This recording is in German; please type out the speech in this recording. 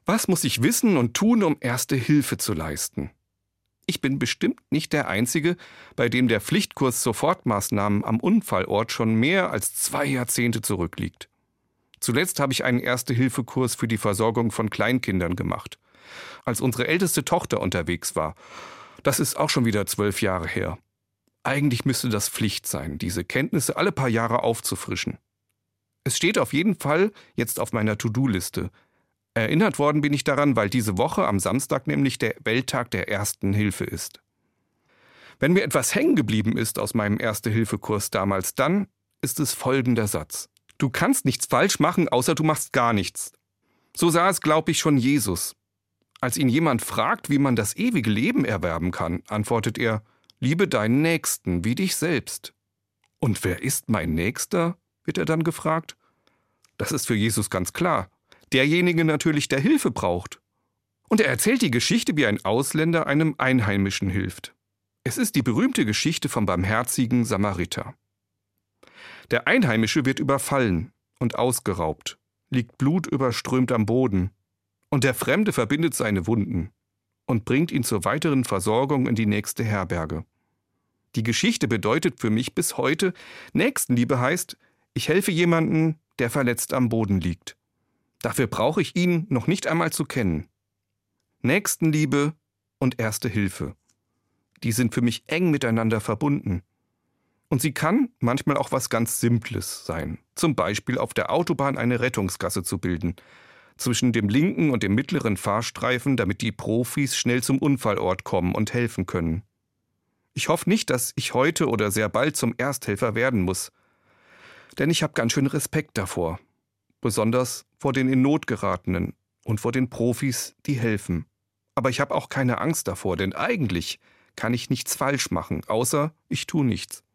Was muss ich wissen und tun, um Erste Hilfe zu leisten? Ich bin bestimmt nicht der Einzige, bei dem der Pflichtkurs Sofortmaßnahmen am Unfallort schon mehr als 2 Jahrzehnte zurückliegt. Zuletzt habe ich einen Erste-Hilfe-Kurs für die Versorgung von Kleinkindern gemacht, als unsere älteste Tochter unterwegs war. Das ist auch schon wieder 12 Jahre her. Eigentlich müsste das Pflicht sein, diese Kenntnisse alle paar Jahre aufzufrischen. Es steht auf jeden Fall jetzt auf meiner To-Do-Liste. Erinnert worden bin ich daran, weil diese Woche am Samstag nämlich der Welttag der Ersten Hilfe ist. Wenn mir etwas hängen geblieben ist aus meinem Erste-Hilfe-Kurs damals, dann ist es folgender Satz. Du kannst nichts falsch machen, außer du machst gar nichts. So sah es, glaube ich, schon Jesus. Als ihn jemand fragt, wie man das ewige Leben erwerben kann, antwortet er, liebe deinen Nächsten wie dich selbst. Und wer ist mein Nächster? Wird er dann gefragt. Das ist für Jesus ganz klar. Derjenige natürlich, der Hilfe braucht. Und er erzählt die Geschichte, wie ein Ausländer einem Einheimischen hilft. Es ist die berühmte Geschichte vom barmherzigen Samariter. Der Einheimische wird überfallen und ausgeraubt, liegt blutüberströmt am Boden. Und der Fremde verbindet seine Wunden und bringt ihn zur weiteren Versorgung in die nächste Herberge. Die Geschichte bedeutet für mich bis heute, Nächstenliebe heißt, ich helfe jemandem, der verletzt am Boden liegt. Dafür brauche ich ihn noch nicht einmal zu kennen. Nächstenliebe und Erste Hilfe. Die sind für mich eng miteinander verbunden. Und sie kann manchmal auch was ganz Simples sein. Zum Beispiel auf der Autobahn eine Rettungsgasse zu bilden. Zwischen dem linken und dem mittleren Fahrstreifen, damit die Profis schnell zum Unfallort kommen und helfen können. Ich hoffe nicht, dass ich heute oder sehr bald zum Ersthelfer werden muss. Denn ich habe ganz schön Respekt davor. Besonders vor den in Not geratenen und vor den Profis, die helfen. Aber ich habe auch keine Angst davor, denn eigentlich kann ich nichts falsch machen, außer ich tue nichts.